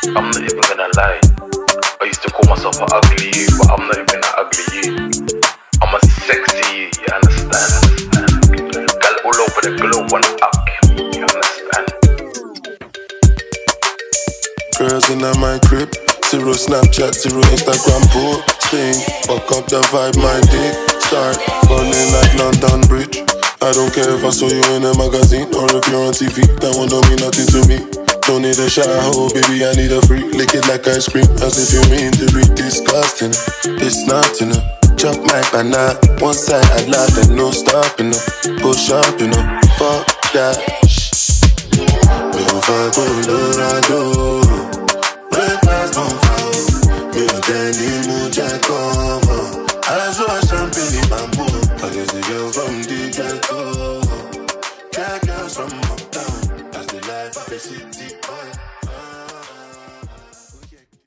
I'm not even gonna lie. I used to call myself an ugly you, but I'm not even an ugly you. I'm a sexy you, you understand? Girl all over the globe wanna up me, you understand? Girls in my crib, zero Snapchat, zero Instagram posting. Fuck up the vibe, my dick start falling like London Bridge. I don't care if I saw you in a magazine or if you're on TV, that one don't mean nothing to me. Don't need a shower, oh baby, I need a freak. Lick it like ice cream, as if you mean to be disgusting. It's not enough. Chop my banana, one side I laugh and no stopping up. Push up, you know, fuck that. Me on fire, Colorado. Breakfast on fire. Me on Danny Muja, come on. I saw a champagne in bamboo. I guess the girl from the ghetto. Cat girls from uptown. That's the life of a city boy.